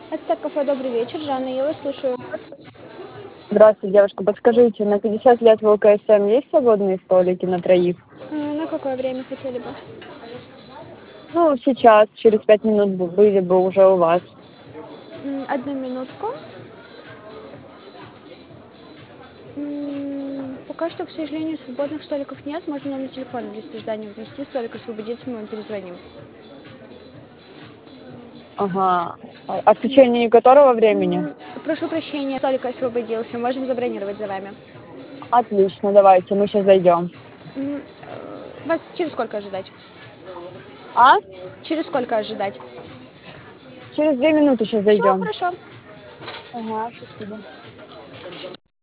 Это кафе «Добрый вечер». Жанна, я вас слушаю. Здравствуйте, девушка. Подскажите, на 50 лет в ЛКСМ есть свободные столики на троих? На какое время хотели бы? Ну, сейчас, через 5 минут были бы уже у вас. Одну минутку. Пока что, к сожалению, свободных столиков нет. Можно номер телефона в листе ожидания внести. Столик освободится, мы вам перезвоним. Ага. А в течение которого времени? Прошу прощения, столик освободился. Можем забронировать за вами. Отлично, давайте, мы сейчас зайдем. Вас через сколько ожидать? А? Через сколько ожидать? Через 2 минуты сейчас Все, зайдем. хорошо. Ага, спасибо.